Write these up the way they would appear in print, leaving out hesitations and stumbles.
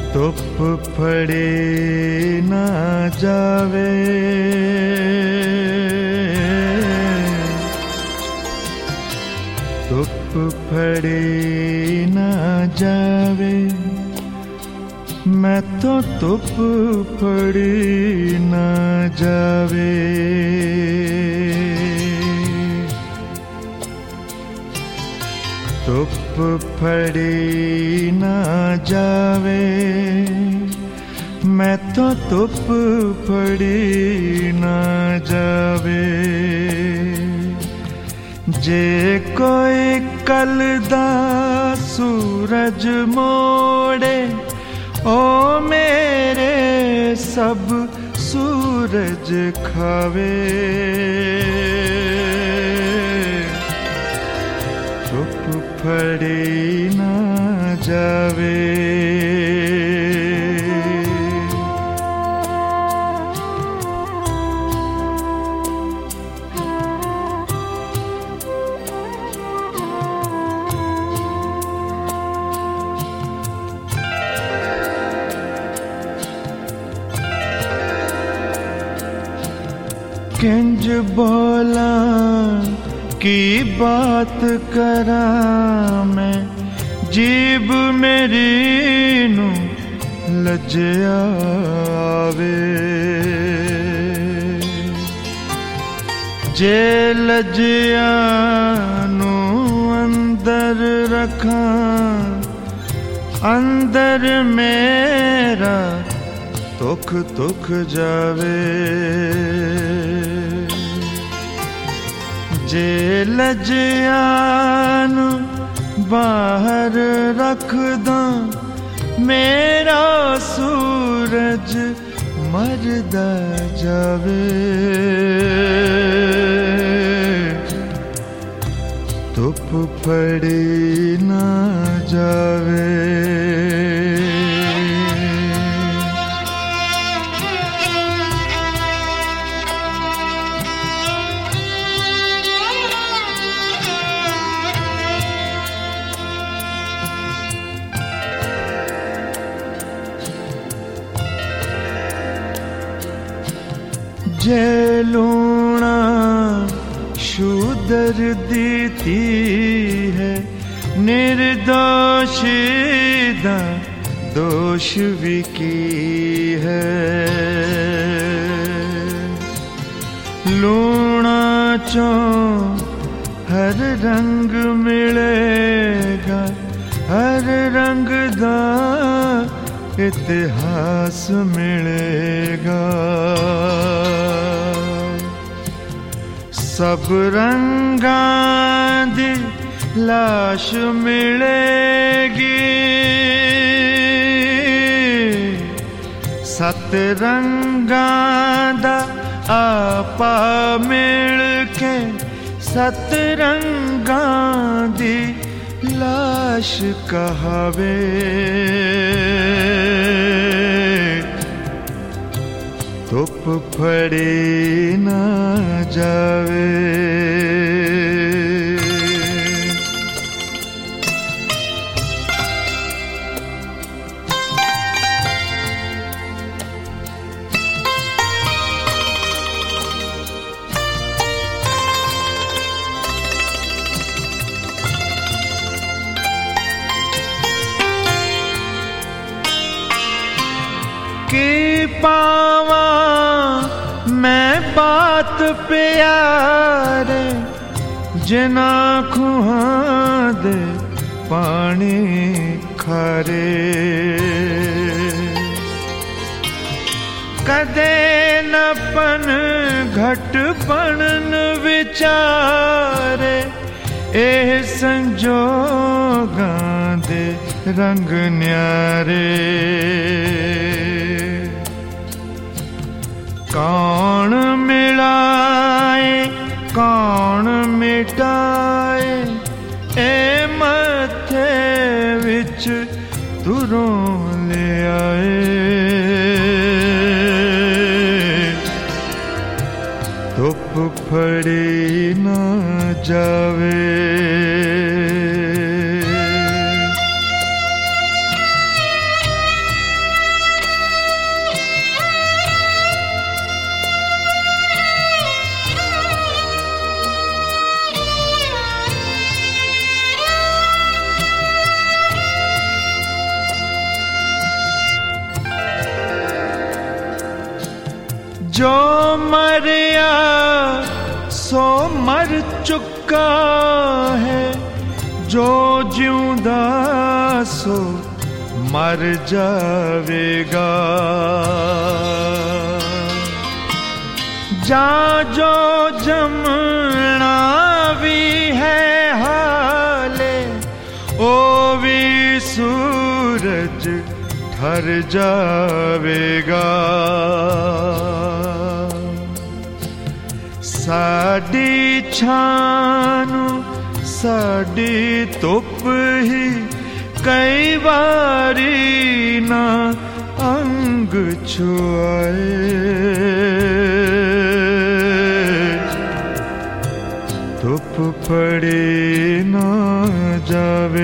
धुप फड़े ना जावे, धुप फड़े ना जावे, मैं तो धुप फड़ी ना जावे। धुप फड़ी ना जावे, मैं तो धुप फड़ी ना जावे। जे कोई कल दा सूरज मोड़े, ओ मेरे सब सूरज खावे। धुप फड़ी ना जावे। किंज बोला की बात करा मैं, जीब मेरी नू लज्या आवे। जे लज्या नू अंदर रखा, अंदर मेरा तुख तुख जावे। जे लज्या नू बाहर रख दा, मेरा सूरज मरदा जावे। धुप फड़ी ना जावे। जे लूणा शूदर दीती है, निर्दोष दा दोष भी की है। लूणा चो हर रंग मिलेगा, हर रंग दा इतिहास मिलेगा। सब रंगां दी लाश मिलेगी, सत रंगां दा आपा मिल के, सत रंगां दी लाश कहावे। धुप फड़ी ना जावे। की पावा मैं बात प्यारे, जिना खुहां दे पानी खारे। कदे न पन घट पन विचारे, एह संजोगां दे रंग न्यारे। कौन मिलाए कौन मिटाए, ए मथे विच तुरों ले आए। धुप फड़ी ना जावे। जो मरिया सो मर चुका है, जो जिउंदा सो मर जावेगा। जा जो जमना भी है हाले, ओ भी सूरज ठर जावेगा। साडी छानू साडी धुप ही कई बारी ना अंग छुआए, धुप पड़े ना जावे।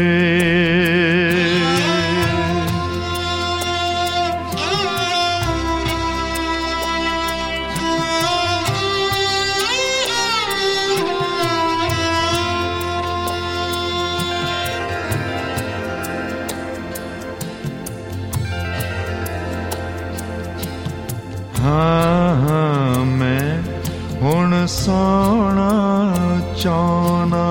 हाँ मैं हुण सोना चाहना,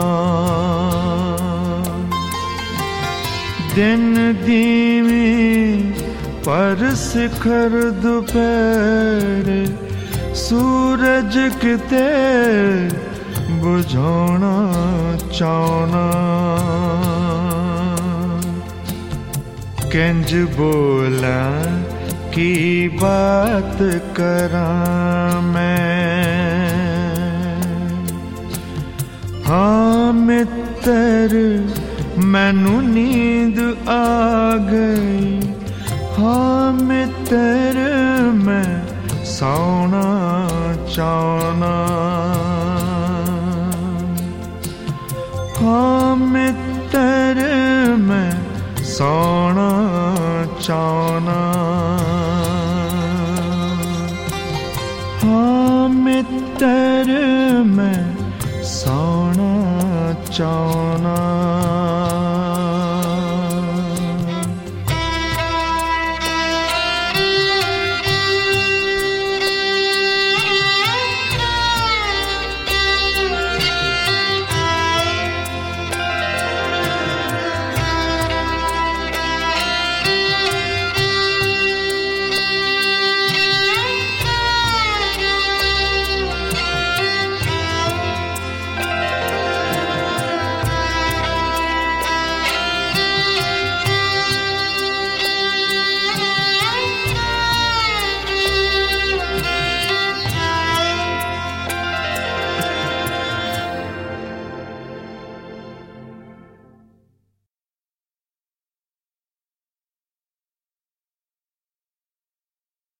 दिन दीवी पर शिखर दोपहरे, सूरज किते बुझाना चाहना। किंज बोला की बात करां मैं, हाँ मित्र मैनू नींद आ गई, हाँ मित्र मैं सोना चाहना। हाँ मित्र मैं सोना चाहना। हाँ मित्र मैं सोना चाहना।